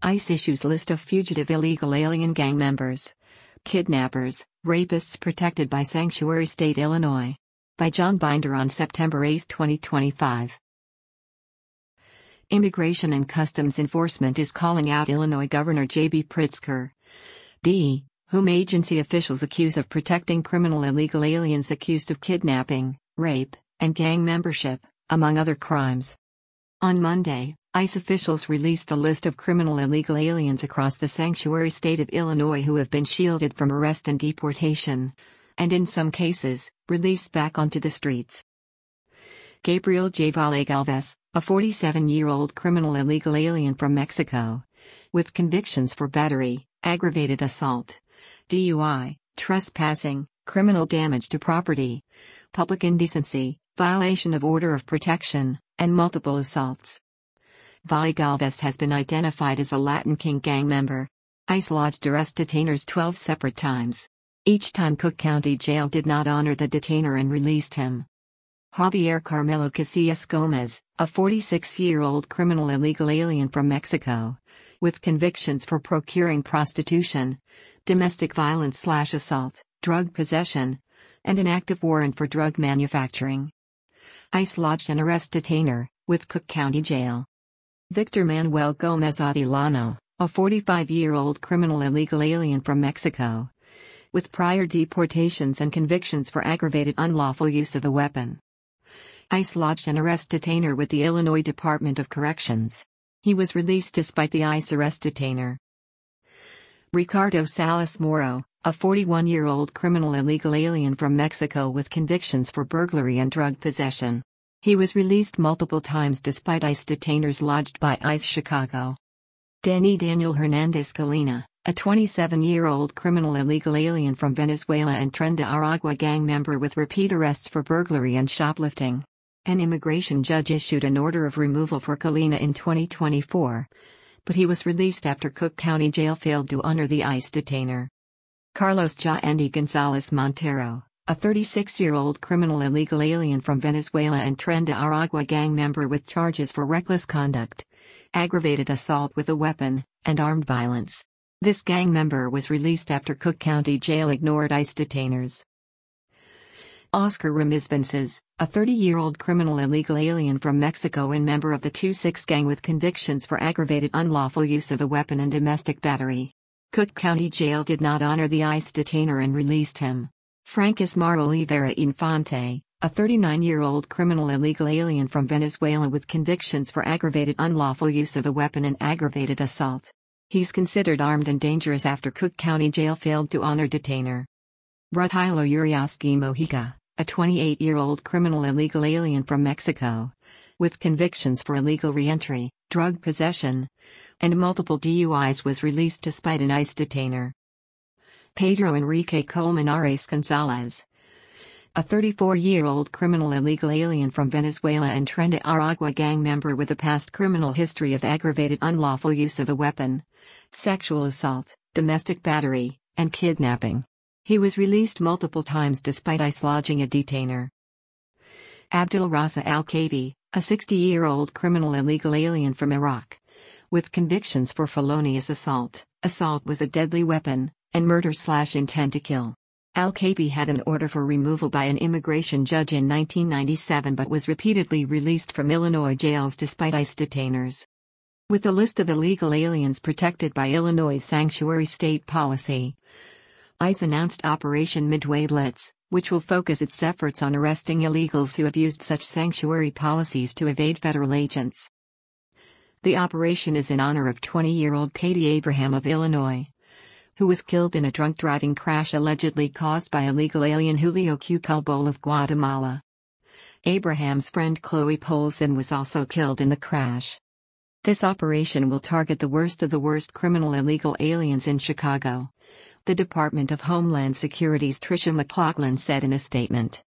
ICE issues list of fugitive illegal alien gang members. Kidnappers, rapists protected by Sanctuary State Illinois. By John Binder on September 8, 2025. Immigration and Customs Enforcement is calling out Illinois Governor J.B. Pritzker, D., whom agency officials accuse of protecting criminal illegal aliens accused of kidnapping, rape, and gang membership, among other crimes. On Monday, ICE officials released a list of criminal illegal aliens across the sanctuary state of Illinois who have been shielded from arrest and deportation, and in some cases, released back onto the streets. Gabriel J. Valle Galvez, a 47-year-old criminal illegal alien from Mexico, with convictions for battery, aggravated assault, DUI, trespassing, criminal damage to property, public indecency, violation of order of protection, and multiple assaults. Valle Galvez has been identified as a Latin King gang member. ICE lodged arrest detainers 12 separate times. Each time Cook County Jail did not honor the detainer and released him. Javier Carmelo Casillas Gomez, a 46-year-old criminal illegal alien from Mexico, with convictions for procuring prostitution, domestic violence/assault, drug possession, and an active warrant for drug manufacturing. ICE lodged an arrest detainer with Cook County Jail. Victor Manuel Gomez Atilano, a 45-year-old criminal illegal alien from Mexico, with prior deportations and convictions for aggravated unlawful use of a weapon. ICE lodged an arrest detainer with the Illinois Department of Corrections. He was released despite the ICE arrest detainer. Ricardo Salas Moro, a 41-year-old criminal illegal alien from Mexico with convictions for burglary and drug possession. He was released multiple times despite ICE detainers lodged by ICE Chicago. Danny Daniel Hernandez Colina, a 27-year-old criminal illegal alien from Venezuela and Tren de Aragua gang member with repeat arrests for burglary and shoplifting. An immigration judge issued an order of removal for Colina in 2024, but he was released after Cook County Jail failed to honor the ICE detainer. Carlos Ja Andy Gonzalez Montero, a 36-year-old criminal illegal alien from Venezuela and Tren de Aragua gang member with charges for reckless conduct, aggravated assault with a weapon, and armed violence. This gang member was released after Cook County Jail ignored ICE detainers. Oscar Ramizbences, a 30-year-old criminal illegal alien from Mexico and member of the 2-6 gang with convictions for aggravated unlawful use of a weapon and domestic battery. Cook County Jail did not honor the ICE detainer and released him. Francismar Olivera Infante, a 39-year-old criminal illegal alien from Venezuela with convictions for aggravated unlawful use of a weapon and aggravated assault. He's considered armed and dangerous after Cook County Jail failed to honor detainer. Rutilio Uriosky Mojica, a 28-year-old criminal illegal alien from Mexico, with convictions for illegal reentry, drug possession, and multiple DUIs was released despite an ICE detainer. Pedro Enrique Colmenares Gonzalez, a 34-year-old criminal illegal alien from Venezuela and Tren de Aragua gang member with a past criminal history of aggravated unlawful use of a weapon, sexual assault, domestic battery, and kidnapping. He was released multiple times despite ICE lodging a detainer. Abdul Raza Al-Kaibi, a 60-year-old criminal illegal alien from Iraq, with convictions for felonious assault, assault with a deadly weapon, and murder/intent to kill. Al-Kaibi had an order for removal by an immigration judge in 1997 but was repeatedly released from Illinois jails despite ICE detainers. With a list of illegal aliens protected by Illinois' sanctuary state policy, ICE announced Operation Midway Blitz, which will focus its efforts on arresting illegals who have used such sanctuary policies to evade federal agents. The operation is in honor of 20-year-old Katie Abraham of Illinois, who was killed in a drunk driving crash allegedly caused by illegal alien Julio Cucalbol of Guatemala. Abraham's friend Chloe Polson was also killed in the crash. This operation will target the worst of the worst criminal illegal aliens in Chicago, the Department of Homeland Security's Tricia McLaughlin said in a statement.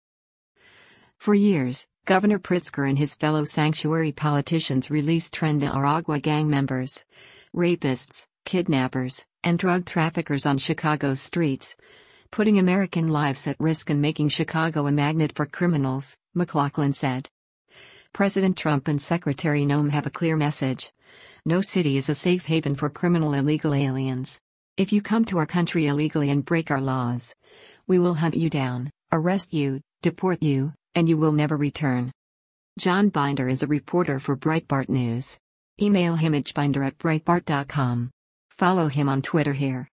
For years, Governor Pritzker and his fellow sanctuary politicians released Tren de Aragua gang members, rapists, kidnappers, and drug traffickers on Chicago's streets, putting American lives at risk and making Chicago a magnet for criminals, McLaughlin said. President Trump and Secretary Noem have a clear message. No city is a safe haven for criminal illegal aliens. If you come to our country illegally and break our laws, we will hunt you down, arrest you, deport you, and you will never return. John Binder is a reporter for Breitbart News. Email him at binder@breitbart.com. Follow him on Twitter here.